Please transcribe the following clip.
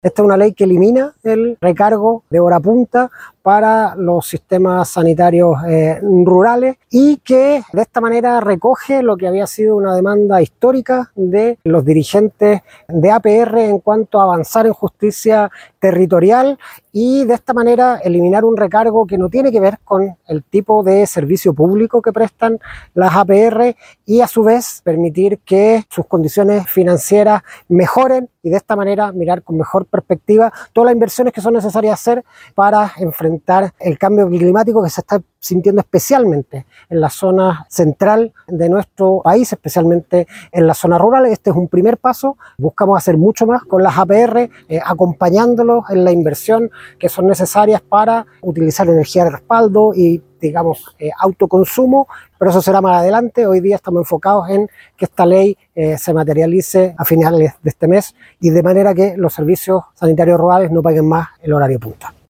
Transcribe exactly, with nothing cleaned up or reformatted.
Esta es una ley que elimina el recargo de hora punta para los sistemas sanitarios eh, rurales y que de esta manera recoge lo que había sido una demanda histórica de los dirigentes de A P R en cuanto a avanzar en justicia territorial y de esta manera eliminar un recargo que no tiene que ver con el tipo de servicio público que prestan las A P R y a su vez permitir que sus condiciones financieras mejoren y de esta manera mirar con mejor perspectiva todas las inversiones que son necesarias hacer para enfrentar el cambio climático que se está sintiendo especialmente en la zona central de nuestro país, especialmente en la zona rural. Este es un primer paso, buscamos hacer mucho más con las A P R, eh, acompañándolos en la inversión que son necesarias para utilizar energía de respaldo y digamos, eh, autoconsumo, pero eso será más adelante. Hoy día estamos enfocados en que esta ley eh, se materialice a finales de este mes y de manera que los servicios sanitarios rurales no paguen más el horario punta.